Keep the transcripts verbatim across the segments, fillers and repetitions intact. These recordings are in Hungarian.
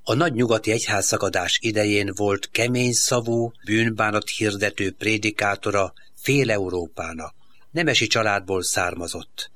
A nagy nyugati egyházszakadás idején volt kemény szavú, bűnbánat hirdető prédikátora fél Európának. Nemesi családból származott.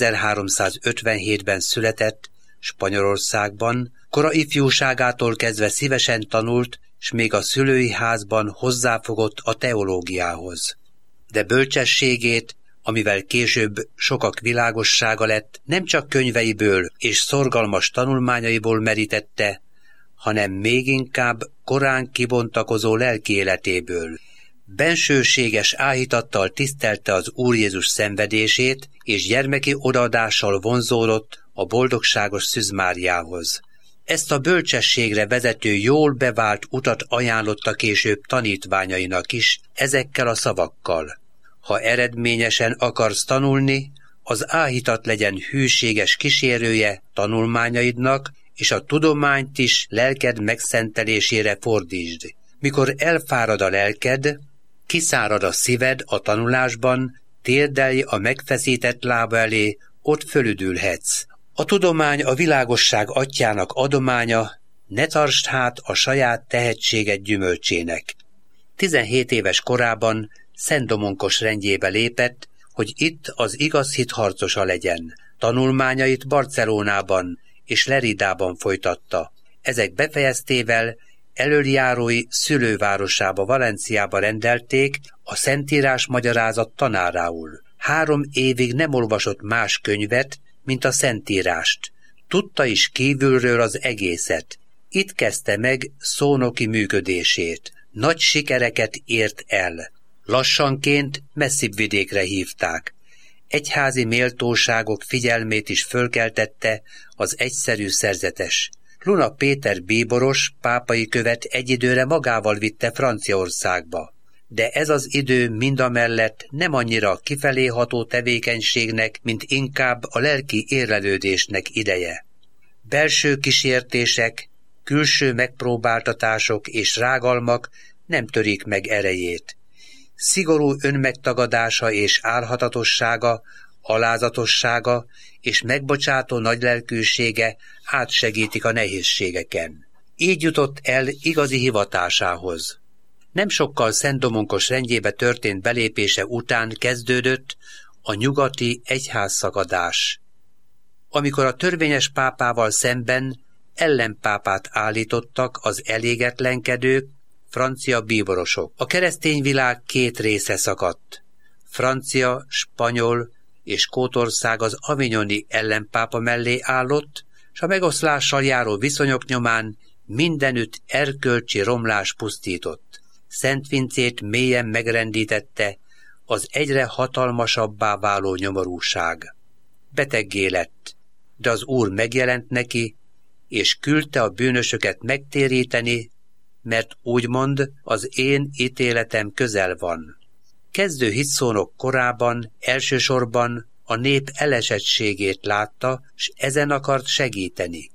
ezerháromszázötvenhétben született Spanyolországban, kora ifjúságától kezdve szívesen tanult, s még a szülői házban hozzáfogott a teológiához. De bölcsességét, amivel később sokak világossága lett, nem csak könyveiből és szorgalmas tanulmányaiból merítette, hanem még inkább korán kibontakozó lelki életéből. Bensőséges áhítattal tisztelte az Úr Jézus szenvedését, és gyermeki odaadással vonzódott a boldogságos Szűz Máriához. Ezt a bölcsességre vezető jól bevált utat ajánlotta később tanítványainak is ezekkel a szavakkal. Ha eredményesen akarsz tanulni, az áhítat legyen hűséges kísérője tanulmányaidnak, és a tudományt is lelked megszentelésére fordítsd. Mikor elfárad a lelked, kiszárad a szíved a tanulásban, térdelj a megfeszített lába elé, ott fölüdülhetsz. A tudomány a világosság atyjának adománya, ne tartsd hát a saját tehetséged gyümölcsének. Tizenhét éves korában Szent Domonkos rendjébe lépett, hogy itt az igaz hit harcosa legyen. Tanulmányait Barcelonában és Leridában folytatta. Ezek befejeztével elöljárói szülővárosába, Valenciába rendelték a Szentírás magyarázat tanárául. Három évig nem olvasott más könyvet, mint a Szentírást. Tudta is kívülről az egészet. Itt kezdte meg szónoki működését. Nagy sikereket ért el. Lassanként messzibb vidékre hívták. Egyházi méltóságok figyelmét is fölkeltette az egyszerű szerzetes. Luna Péter bíboros pápai követ egy időre magával vitte Franciaországba. De ez az idő mindamellett nem annyira kifelé ható tevékenységnek, mint inkább a lelki érlelődésnek ideje. Belső kísértések, külső megpróbáltatások és rágalmak nem törik meg erejét. Szigorú önmegtagadása és álhatatossága, alázatossága és megbocsátó nagylelkűsége átsegítik a nehézségeken. Így jutott el igazi hivatásához. Nem sokkal Szent Domonkos rendjébe történt belépése után kezdődött a nyugati egyházszakadás, amikor a törvényes pápával szemben ellenpápát állítottak az elégetlenkedők, francia bíborosok. A keresztény világ két részre szakadt. Francia, spanyol és Skótország az avignoni ellenpápa mellé állott, s a megoszlással járó viszonyok nyomán mindenütt erkölcsi romlás pusztított. Szent Vincét mélyen megrendítette az egyre hatalmasabbá váló nyomorúság. Beteggé lett, de az Úr megjelent neki, és küldte a bűnösöket megtéríteni, mert úgymond az én ítéletem közel van. Kezdő hitszónok korában elsősorban a nép elesettségét látta, s ezen akart segíteni.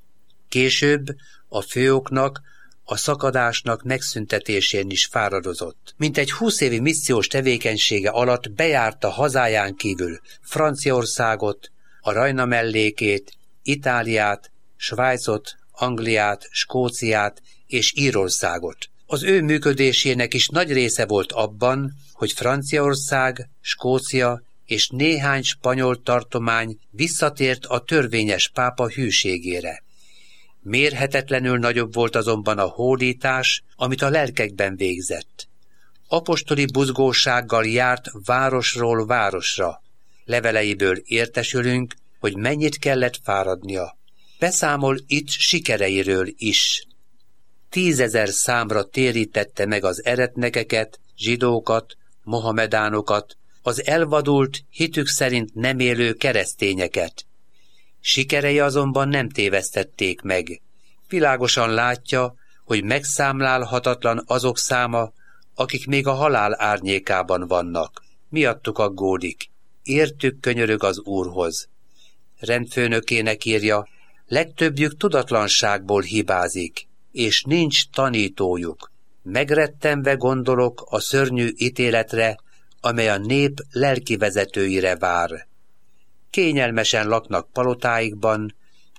Később a főoknak, a szakadásnak megszüntetésén is fáradozott. Mintegy húsz évi missziós tevékenysége alatt bejárta hazáján kívül Franciaországot, a Rajna mellékét, Itáliát, Svájcot, Angliát, Skóciát és Írországot. Az ő működésének is nagy része volt abban, hogy Franciaország, Skócia és néhány spanyol tartomány visszatért a törvényes pápa hűségére. Mérhetetlenül nagyobb volt azonban a hódítás, amit a lelkekben végzett. Apostoli buzgósággal járt városról városra. Leveleiből értesülünk, hogy mennyit kellett fáradnia. Beszámol itt sikereiről is. Tízezer számra térítette meg az eretnekeket, zsidókat, mohamedánokat, az elvadult, hitük szerint nem élő keresztényeket. Sikerei azonban nem tévesztették meg. Világosan látja, hogy megszámlálhatatlan azok száma, akik még a halál árnyékában vannak. Miattuk aggódik. Értük könyörög az Úrhoz. Rendfőnökének írja, legtöbbjük tudatlanságból hibázik, és nincs tanítójuk. Megrettenve gondolok a szörnyű ítéletre, amely a nép lelki vezetőire vár. Kényelmesen laknak palotáikban,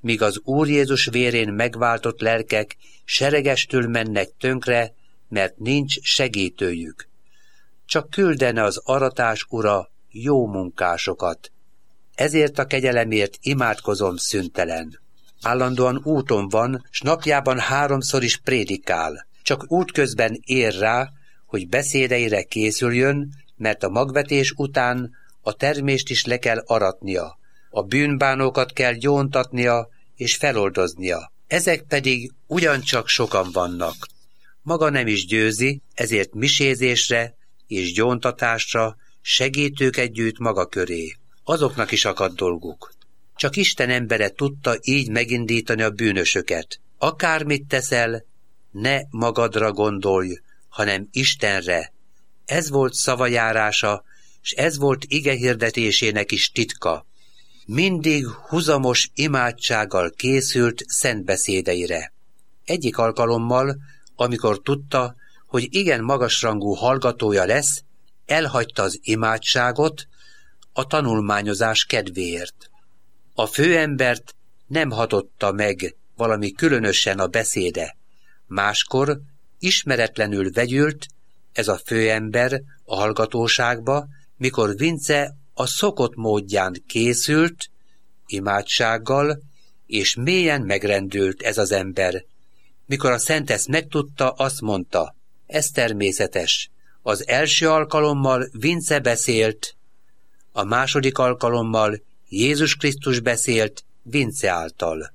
míg az Úr Jézus vérén megváltott lelkek seregestül mennek tönkre, mert nincs segítőjük. Csak küldene az aratás ura jó munkásokat. Ezért a kegyelemért imádkozom szüntelen. Állandóan úton van, s napjában háromszor is prédikál. Csak útközben ér rá, hogy beszédeire készüljön, mert a magvetés után a termést is le kell aratnia, a bűnbánókat kell gyóntatnia és feloldoznia. Ezek pedig ugyancsak sokan vannak. Maga nem is győzi, ezért misézésre és gyóntatásra segítőket gyűjt maga köré. Azoknak is akad dolguk. Csak Isten embere tudta így megindítani a bűnösöket. Akármit teszel, ne magadra gondolj, hanem Istenre. Ez volt szavajárása, s ez volt igehirdetésének is titka. Mindig huzamos imádsággal készült szent beszédeire. Egyik alkalommal, amikor tudta, hogy igen magasrangú hallgatója lesz, elhagyta az imádságot a tanulmányozás kedvéért. A főembert nem hatotta meg valami különösen a beszéde. Máskor ismeretlenül vegyült ez a főember a hallgatóságba, mikor Vince a szokott módján készült, imádsággal, és mélyen megrendült ez az ember. Mikor a szent ezt megtudta, azt mondta, ez természetes. Az első alkalommal Vince beszélt, a második alkalommal Jézus Krisztus beszélt Vince által.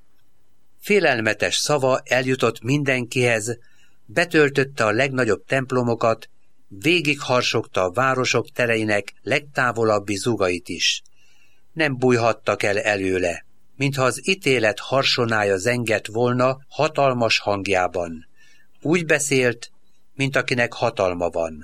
Félelmetes szava eljutott mindenkihez, betöltötte a legnagyobb templomokat, végigharsogta a városok tereinek legtávolabbi zugait is. Nem bújhattak el előle, mintha az ítélet harsonája zengett volna hatalmas hangjában. Úgy beszélt, mint akinek hatalma van.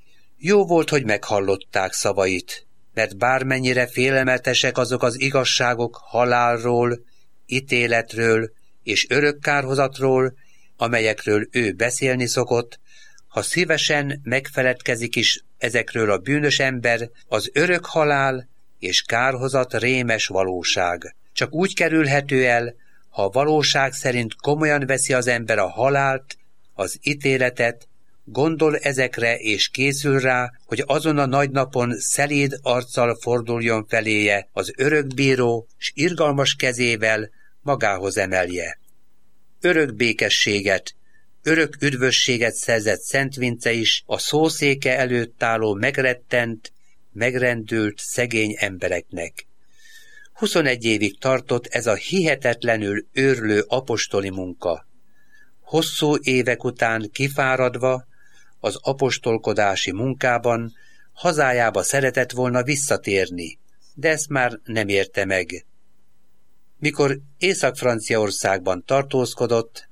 Jó volt, hogy meghallották szavait, mert bármennyire félelmetesek azok az igazságok halálról, ítéletről és örök kárhozatról, amelyekről ő beszélni szokott, ha szívesen megfeledkezik is ezekről a bűnös ember, az örök halál és kárhozat rémes valóság. Csak úgy kerülhető el, ha a valóság szerint komolyan veszi az ember a halált, az ítéletet, gondol ezekre és készül rá, hogy azon a nagy napon szelíd arccal forduljon feléje az örökbíró, s irgalmas kezével magához emelje. Örök békességet, örök üdvösséget szerzett Szent Vince is a szószéke előtt álló megrettent, megrendült szegény embereknek. Huszonegy évig tartott ez a hihetetlenül őrlő apostoli munka. Hosszú évek után kifáradva, az apostolkodási munkában hazájába szeretett volna visszatérni, de ezt már nem érte meg. Mikor Észak-Franciaországban tartózkodott,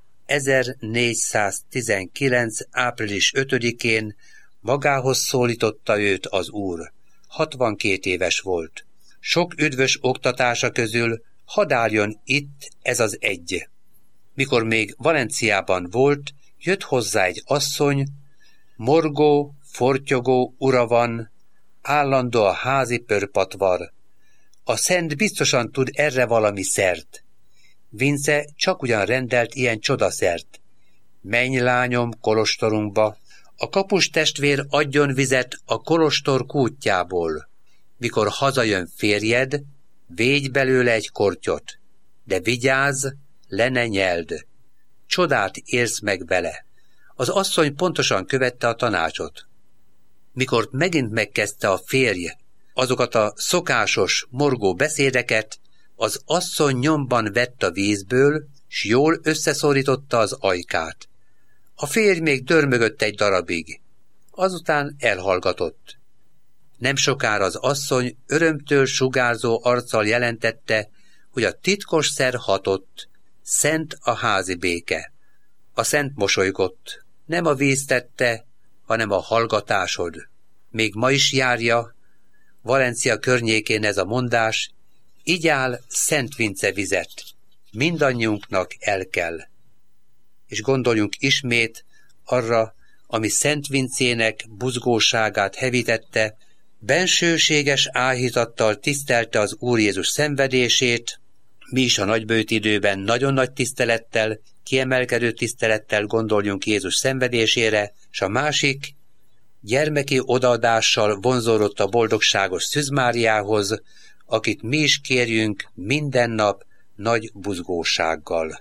ezernégyszáztizenkilenc. április ötödikén magához szólította őt az Úr. hatvankét éves volt. Sok üdvös oktatása közül hadd álljon itt ez az egy. Mikor még Valenciában volt, jött hozzá egy asszony, morgó, fortyogó ura van, állandó a házi pörpatvar. A szent biztosan tud erre valami szert. Vince csak ugyan rendelt ilyen csodaszert. Menj, lányom, kolostorunkba, a kapus testvér adjon vizet a kolostor kútjából. Mikor hazajön férjed, védj belőle egy kortyot, de vigyázz, le ne nyeld. Csodát érsz meg vele. Az asszony pontosan követte a tanácsot. Mikor megint megkezdte a férj azokat a szokásos, morgó beszédeket, az asszony nyomban vett a vízből, s jól összeszorította az ajkát. A férj még dörmögött egy darabig, azután elhallgatott. Nem sokára az asszony örömtől sugárzó arccal jelentette, hogy a titkos szer hatott, szent a házi béke. A szent mosolygott, nem a víz tette, hanem a hallgatásod. Még ma is járja Valencia környékén ez a mondás, így áll Szent Vince vizet, mindannyiunknak el kell. És gondoljunk ismét arra, ami Szent Vincének buzgóságát hevítette, bensőséges áhítattal tisztelte az Úr Jézus szenvedését, mi is a nagybőjt időben nagyon nagy tisztelettel, kiemelkedő tisztelettel gondoljunk Jézus szenvedésére, s a másik gyermeki odaadással vonzódott a boldogságos Szűz Máriához, akit mi is kérjünk minden nap nagy buzgósággal.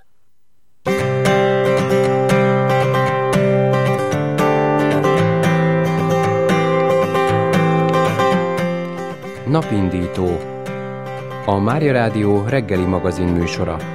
Napindító. A Mária Rádió reggeli magazin műsora.